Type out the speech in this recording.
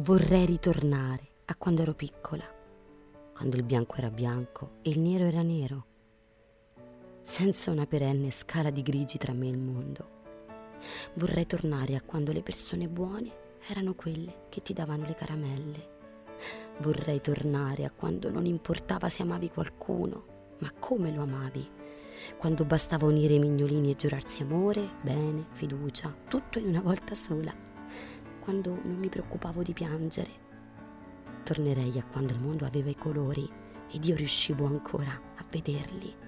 Vorrei ritornare a quando ero piccola, quando il bianco era bianco e il nero era nero, senza una perenne scala di grigi tra me e il mondo. Vorrei tornare a quando le persone buone erano quelle che ti davano le caramelle. Vorrei tornare a quando non importava se amavi qualcuno, ma come lo amavi. Quando bastava unire i mignolini e giurarsi amore, bene, fiducia, tutto in una volta sola. Quando non mi preoccupavo di piangere. Tornerei a quando il mondo aveva i colori ed io riuscivo ancora a vederli.